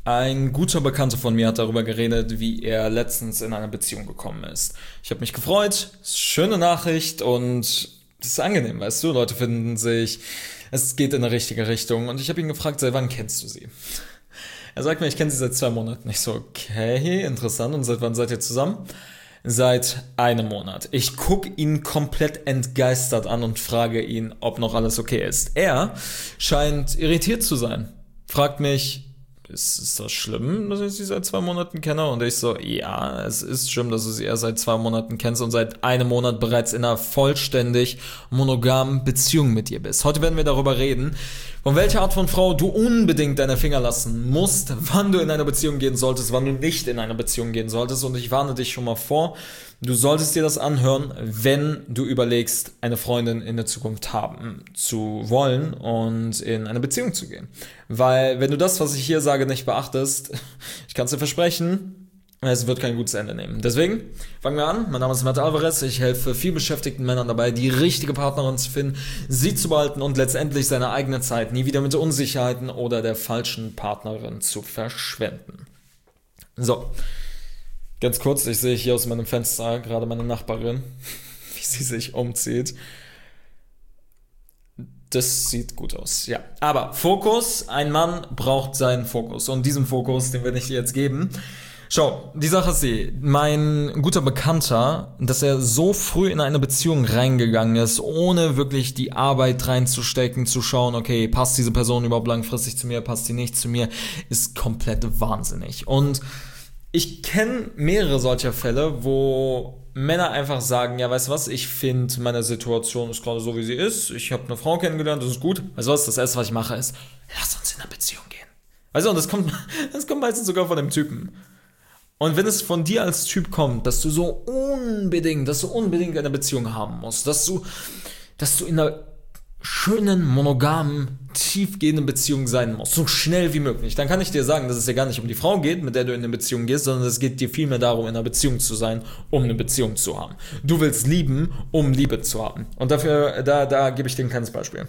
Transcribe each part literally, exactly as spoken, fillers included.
Ein guter Bekannter von mir hat darüber geredet, wie er letztens in eine Beziehung gekommen ist. Ich habe mich gefreut, ist eine schöne Nachricht und das ist angenehm, weißt du, Leute finden sich, es geht in eine richtige Richtung und ich habe ihn gefragt, seit wann kennst du sie? Er sagt mir, ich kenne sie seit zwei Monaten. Ich so, okay, interessant, und seit wann seid ihr zusammen? Seit einem Monat. Ich gucke ihn komplett entgeistert an und frage ihn, ob noch alles okay ist. Er scheint irritiert zu sein. Fragt mich, ist, ist das schlimm, dass ich sie seit zwei Monaten kenne? Und ich so, ja, es ist schlimm, dass du sie erst seit zwei Monaten kennst und seit einem Monat bereits in einer vollständig monogamen Beziehung mit ihr bist. Heute werden wir darüber reden, von welcher Art von Frau du unbedingt deine Finger lassen musst, wann du in eine Beziehung gehen solltest, wann du nicht in eine Beziehung gehen solltest. Und ich warne dich schon mal vor, du solltest dir das anhören, wenn du überlegst, eine Freundin in der Zukunft haben zu wollen und in eine Beziehung zu gehen. Weil wenn du das, was ich hier sage, nicht beachtest, ich kann es dir versprechen, es wird kein gutes Ende nehmen. Deswegen fangen wir an. Mein Name ist Matt Alvarez. Ich helfe vielbeschäftigten Männern dabei, die richtige Partnerin zu finden, sie zu behalten und letztendlich seine eigene Zeit nie wieder mit Unsicherheiten oder der falschen Partnerin zu verschwenden. So, ganz kurz, ich sehe hier aus meinem Fenster gerade meine Nachbarin, wie sie sich umzieht. Das sieht gut aus, ja. Aber Fokus, ein Mann braucht seinen Fokus. Und diesen Fokus, den werde ich dir jetzt geben. Schau, die Sache ist die, mein guter Bekannter, dass er so früh in eine Beziehung reingegangen ist, ohne wirklich die Arbeit reinzustecken, zu schauen, okay, passt diese Person überhaupt langfristig zu mir, passt die nicht zu mir, ist komplett wahnsinnig. Und ich kenne mehrere solcher Fälle, wo Männer einfach sagen, ja, weißt du was, ich finde, meine Situation ist gerade so, wie sie ist, ich habe eine Frau kennengelernt, das ist gut. Weißt du was, das Erste, was ich mache, ist, lass uns in eine Beziehung gehen. Weißt du, und das kommt, das kommt meistens sogar von dem Typen. Und wenn es von dir als Typ kommt, dass du so unbedingt, dass du unbedingt eine Beziehung haben musst, dass du, dass du in einer schönen, monogamen, tiefgehenden Beziehung sein musst, so schnell wie möglich, dann kann ich dir sagen, dass es ja gar nicht um die Frau geht, mit der du in eine Beziehung gehst, sondern es geht dir vielmehr darum, in einer Beziehung zu sein, um eine Beziehung zu haben. Du willst lieben, um Liebe zu haben. Und dafür, da, da gebe ich dir ein kleines Beispiel.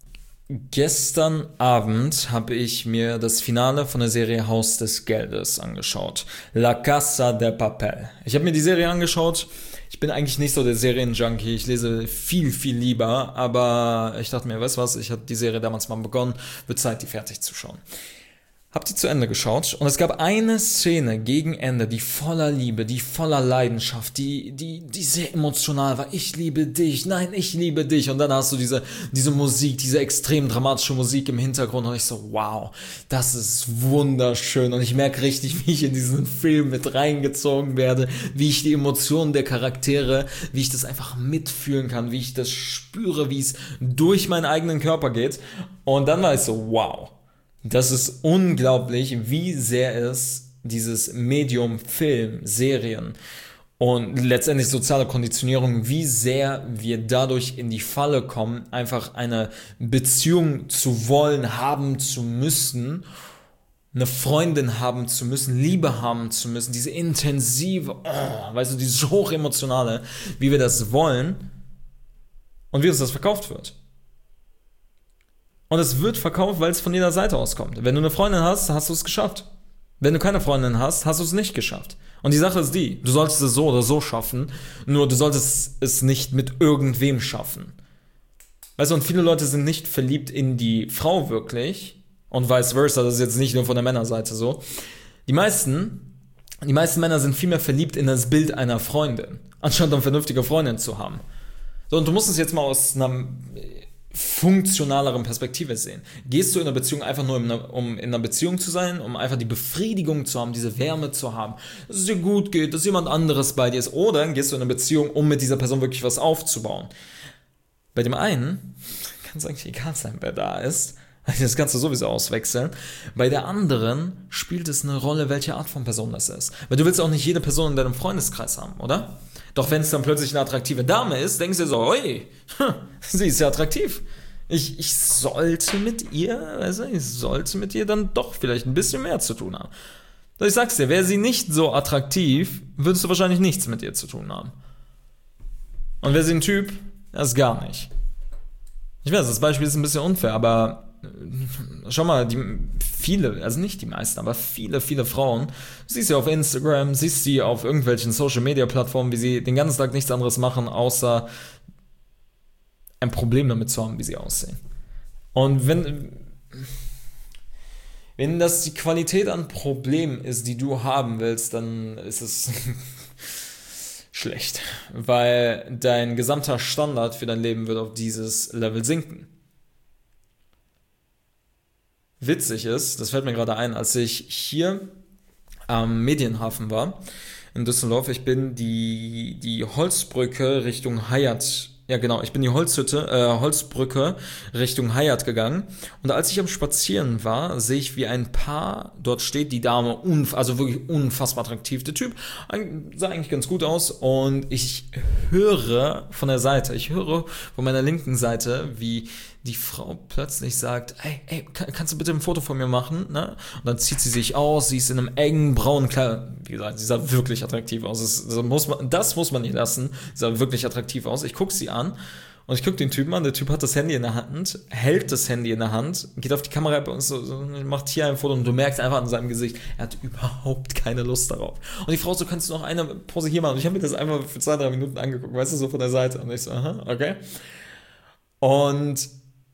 Gestern Abend habe ich mir das Finale von der Serie Haus des Geldes angeschaut. La Casa de Papel. Ich habe mir die Serie angeschaut. Ich bin eigentlich nicht so der Serienjunkie. Ich lese viel, viel lieber. Aber ich dachte mir, weißt du was, ich habe die Serie damals mal begonnen. Wird Zeit, die fertig zu schauen. Hab die zu Ende geschaut und es gab eine Szene gegen Ende, die voller Liebe, die voller Leidenschaft, die, die, die sehr emotional war. Ich liebe dich, nein, ich liebe dich. Und dann hast du diese, diese Musik, diese extrem dramatische Musik im Hintergrund und ich so, wow, das ist wunderschön. Und ich merke richtig, wie ich in diesen Film mit reingezogen werde, wie ich die Emotionen der Charaktere, wie ich das einfach mitfühlen kann, wie ich das spüre, wie es durch meinen eigenen Körper geht. Und dann war ich so, wow. Das ist unglaublich, wie sehr es dieses Medium Film, Serien und letztendlich soziale Konditionierung, wie sehr wir dadurch in die Falle kommen, einfach eine Beziehung zu wollen, haben zu müssen, eine Freundin haben zu müssen, Liebe haben zu müssen, diese intensive, oh, weißt du, dieses hochemotionale, wie wir das wollen und wie uns das verkauft wird. Und es wird verkauft, weil es von jeder Seite aus kommt. Wenn du eine Freundin hast, hast du es geschafft. Wenn du keine Freundin hast, hast du es nicht geschafft. Und die Sache ist die, du solltest es so oder so schaffen, nur du solltest es nicht mit irgendwem schaffen. Weißt du, und viele Leute sind nicht verliebt in die Frau wirklich und vice versa, das ist jetzt nicht nur von der Männerseite so. Die meisten, die meisten Männer sind vielmehr verliebt in das Bild einer Freundin, anstatt eine vernünftige Freundin zu haben. So, und du musst es jetzt mal aus einer funktionaleren Perspektive sehen. Gehst du in einer Beziehung einfach nur, um in einer Beziehung zu sein, um einfach die Befriedigung zu haben, diese Wärme zu haben, dass es dir gut geht, dass jemand anderes bei dir ist, oder gehst du in eine Beziehung, um mit dieser Person wirklich was aufzubauen? Bei dem einen kann es eigentlich egal sein, wer da ist, das kannst du sowieso auswechseln. Bei der anderen spielt es eine Rolle, welche Art von Person das ist. Weil du willst auch nicht jede Person in deinem Freundeskreis haben, oder? Doch wenn es dann plötzlich eine attraktive Dame ist, denkst du dir so, oi, sie ist ja attraktiv. Ich, ich sollte mit ihr, also ich sollte mit ihr dann doch vielleicht ein bisschen mehr zu tun haben. Doch ich sag's dir, wäre sie nicht so attraktiv, würdest du wahrscheinlich nichts mit ihr zu tun haben. Und wäre sie ein Typ, das gar nicht. Ich weiß, das Beispiel ist ein bisschen unfair, aber schau mal, die viele, also nicht die meisten, aber viele, viele Frauen, du siehst sie auf Instagram, siehst sie auf irgendwelchen Social-Media-Plattformen, wie sie den ganzen Tag nichts anderes machen, außer ein Problem damit zu haben, wie sie aussehen. Und wenn, wenn das die Qualität an Problemen ist, die du haben willst, dann ist es schlecht, weil dein gesamter Standard für dein Leben wird auf dieses Level sinken. Witzig ist, das fällt mir gerade ein, als ich hier am Medienhafen war, in Düsseldorf, ich bin die, die Holzbrücke Richtung Haiat, ja genau, ich bin die Holzhütte, äh, Holzbrücke Richtung Haiat gegangen und als ich am Spazieren war, sehe ich, wie ein Paar dort steht, die Dame, unf- also wirklich unfassbar attraktiv, der Typ sah eigentlich ganz gut aus und ich höre von der Seite, ich höre von meiner linken Seite, wie die Frau plötzlich sagt, ey, ey, kannst du bitte ein Foto von mir machen? Ne? Und dann zieht sie sich aus, sie ist in einem engen braunen Kleid. Wie gesagt, sie sah wirklich attraktiv aus. Das, das, muss man, das muss man nicht lassen. Sie sah wirklich attraktiv aus. Ich gucke sie an und ich gucke den Typen an. Der Typ hat das Handy in der Hand, hält das Handy in der Hand, geht auf die Kamera und so, so, macht hier ein Foto und du merkst einfach an seinem Gesicht, er hat überhaupt keine Lust darauf. Und die Frau so, kannst du noch eine Pose hier machen? Und ich habe mir das einfach für zwei, drei Minuten angeguckt, weißt du, so von der Seite. Und ich so, aha, okay. Und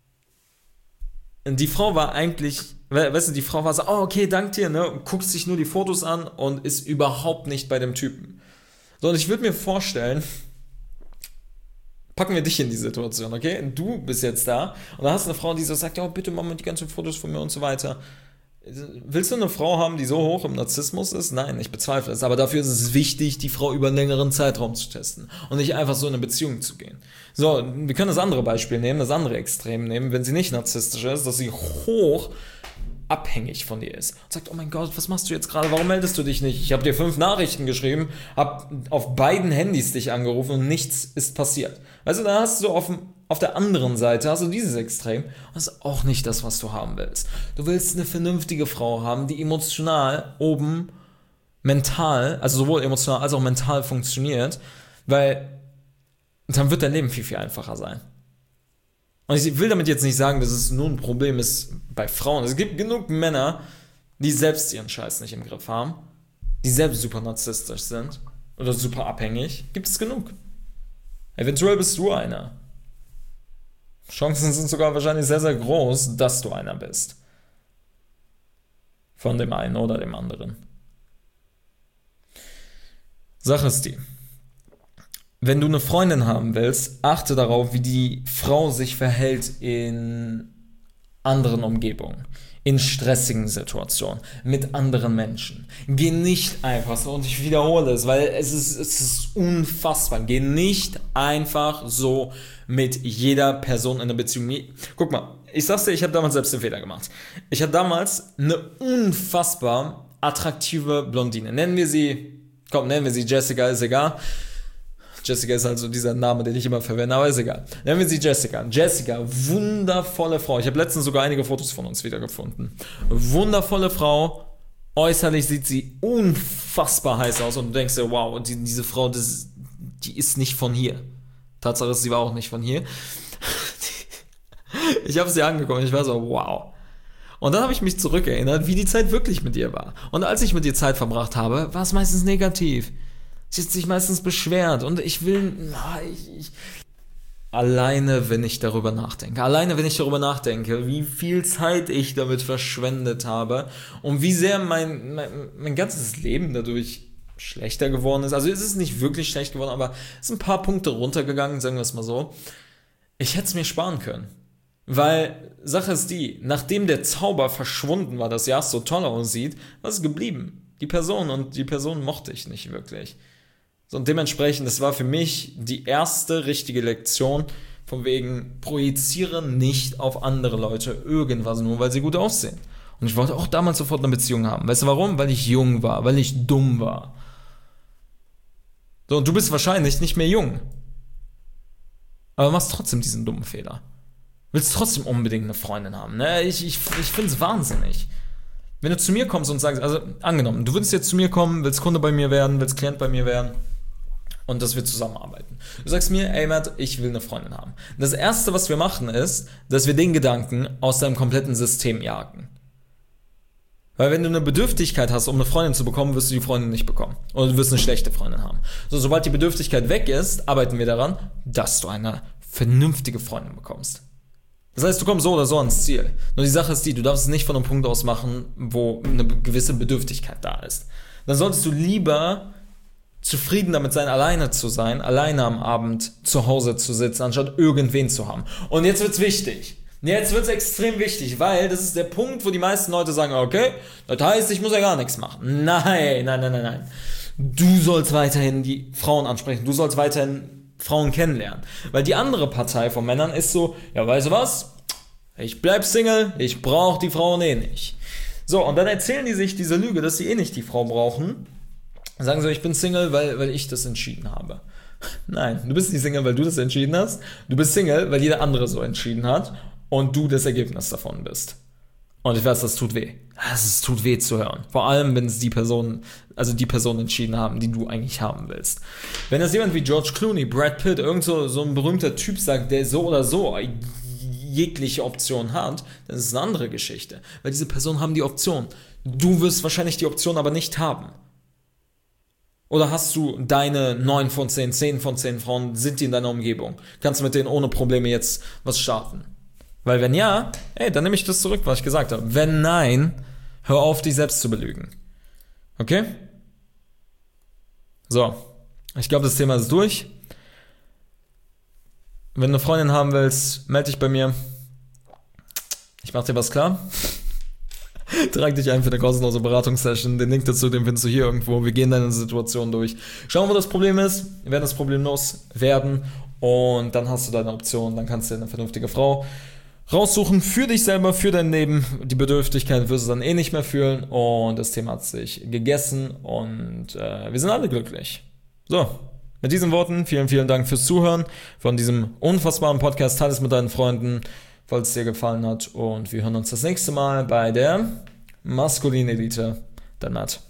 die Frau war eigentlich, weißt du, die Frau war so, oh, okay, dank dir, ne, und guckt sich nur die Fotos an und ist überhaupt nicht bei dem Typen. So, und ich würde mir vorstellen, packen wir dich in die Situation, okay? Du bist jetzt da und da hast du eine Frau, die so sagt, ja, oh, bitte mach mal die ganzen Fotos von mir und so weiter. Willst du eine Frau haben, die so hoch im Narzissmus ist? Nein, ich bezweifle es. Aber dafür ist es wichtig, die Frau über einen längeren Zeitraum zu testen und nicht einfach so in eine Beziehung zu gehen. So, wir können das andere Beispiel nehmen, das andere Extrem nehmen, wenn sie nicht narzisstisch ist, dass sie hoch abhängig von dir ist und sagt, oh mein Gott, was machst du jetzt gerade, warum meldest du dich nicht? Ich habe dir fünf Nachrichten geschrieben, habe auf beiden Handys dich angerufen und nichts ist passiert. Also da hast du auf, auf der anderen Seite, hast du dieses Extrem und das ist auch nicht das, was du haben willst. Du willst eine vernünftige Frau haben, die emotional oben mental, also sowohl emotional als auch mental funktioniert, weil dann wird dein Leben viel, viel einfacher sein. Und ich will damit jetzt nicht sagen, dass es nur ein Problem ist bei Frauen. Es gibt genug Männer, die selbst ihren Scheiß nicht im Griff haben, die selbst super narzisstisch sind oder super abhängig. Gibt es genug. Eventuell bist du einer. Chancen sind sogar wahrscheinlich sehr, sehr groß, dass du einer bist. Von dem einen oder dem anderen. Sache ist die. Wenn du eine Freundin haben willst, achte darauf, wie die Frau sich verhält in anderen Umgebungen, in stressigen Situationen, mit anderen Menschen. Geh nicht einfach so, und ich wiederhole es, weil es ist, es ist unfassbar, geh nicht einfach so mit jeder Person in einer Beziehung. Guck mal, ich sag's dir, ich habe damals selbst den Fehler gemacht. Ich hatte damals eine unfassbar attraktive Blondine. Nennen wir sie, komm, nennen wir sie Jessica, ist egal. Jessica ist also dieser Name, den ich immer verwende, aber ist egal. Nennen wir sie Jessica. Jessica, wundervolle Frau. Ich habe letztens sogar einige Fotos von uns wiedergefunden. Wundervolle Frau. Äußerlich sieht sie unfassbar heiß aus und du denkst dir, wow, die, diese Frau, das, die ist nicht von hier. Tatsache ist, sie war auch nicht von hier. Ich habe sie angeguckt und ich war so, wow. Und dann habe ich mich zurückerinnert, wie die Zeit wirklich mit ihr war. Und als ich mit ihr Zeit verbracht habe, war es meistens negativ. Sie hat sich meistens beschwert und ich will, na, ich, ich, alleine wenn ich darüber nachdenke, alleine wenn ich darüber nachdenke, wie viel Zeit ich damit verschwendet habe und wie sehr mein, mein, mein ganzes Leben dadurch schlechter geworden ist. Also es ist nicht wirklich schlecht geworden, aber es sind ein paar Punkte runtergegangen, sagen wir es mal so. Ich hätte es mir sparen können. Weil, Sache ist die, nachdem der Zauber verschwunden war, dass Jas so toll aussieht, was ist geblieben? Die Person, und die Person mochte ich nicht wirklich. So, und dementsprechend, das war für mich die erste richtige Lektion, von wegen, projiziere nicht auf andere Leute irgendwas, nur weil sie gut aussehen. Und ich wollte auch damals sofort eine Beziehung haben. Weißt du warum? Weil ich jung war, weil ich dumm war. So, und du bist wahrscheinlich nicht mehr jung. Aber machst trotzdem diesen dummen Fehler. Willst trotzdem unbedingt eine Freundin haben. Ne? Ich, ich, ich finde es wahnsinnig. Wenn du zu mir kommst und sagst, also angenommen, du würdest jetzt zu mir kommen, willst Kunde bei mir werden, willst Klient bei mir werden, und dass wir zusammenarbeiten. Du sagst mir, ey Matt, ich will eine Freundin haben. Das Erste, was wir machen, ist, dass wir den Gedanken aus deinem kompletten System jagen. Weil wenn du eine Bedürftigkeit hast, um eine Freundin zu bekommen, wirst du die Freundin nicht bekommen. Oder du wirst eine schlechte Freundin haben. So, sobald die Bedürftigkeit weg ist, arbeiten wir daran, dass du eine vernünftige Freundin bekommst. Das heißt, du kommst so oder so ans Ziel. Nur die Sache ist die, du darfst es nicht von einem Punkt aus machen, wo eine gewisse Bedürftigkeit da ist. Dann solltest du lieber zufrieden damit sein, alleine zu sein, alleine am Abend zu Hause zu sitzen, anstatt irgendwen zu haben. Und jetzt wird's wichtig. Jetzt wird's extrem wichtig, weil das ist der Punkt, wo die meisten Leute sagen, okay, das heißt, ich muss ja gar nichts machen. Nein, nein, nein, nein, nein. Du sollst weiterhin die Frauen ansprechen, du sollst weiterhin Frauen kennenlernen. Weil die andere Partei von Männern ist so, ja, weißt du was? Ich bleib Single, ich brauch die Frauen eh nicht. So, und dann erzählen die sich diese Lüge, dass sie eh nicht die Frau brauchen. Sagen so, ich bin Single, weil, weil ich das entschieden habe. Nein, du bist nicht Single, weil du das entschieden hast. Du bist Single, weil jeder andere so entschieden hat und du das Ergebnis davon bist. Und ich weiß, das tut weh. Es tut weh zu hören. Vor allem, wenn es die Person, also die Person entschieden haben, die du eigentlich haben willst. Wenn das jemand wie George Clooney, Brad Pitt, irgend so, so ein berühmter Typ sagt, der so oder so jegliche Option hat, dann ist es eine andere Geschichte. Weil diese Personen haben die Option. Du wirst wahrscheinlich die Option aber nicht haben. Oder hast du deine neun von zehn, zehn von zehn Frauen, sind die in deiner Umgebung? Kannst du mit denen ohne Probleme jetzt was starten? Weil wenn ja, ey, dann nehme ich das zurück, was ich gesagt habe. Wenn nein, hör auf, dich selbst zu belügen. Okay? So, ich glaube, das Thema ist durch. Wenn du eine Freundin haben willst, melde dich bei mir. Ich mache dir was klar. Trag dich ein für eine kostenlose Beratungssession. Den Link dazu, den findest du hier irgendwo. Wir gehen deine Situation durch. Schauen, wo das Problem ist. Wir werden das Problem loswerden. Und dann hast du deine Option. Dann kannst du eine vernünftige Frau raussuchen für dich selber, für dein Leben. Die Bedürftigkeit wirst du dann eh nicht mehr fühlen. Und das Thema hat sich gegessen. Und äh, wir sind alle glücklich. So, mit diesen Worten, vielen, vielen Dank fürs Zuhören von diesem unfassbaren Podcast. Teile es mit deinen Freunden, falls es dir gefallen hat. Und wir hören uns das nächste Mal bei der Maskulin Elite. Dann Matt.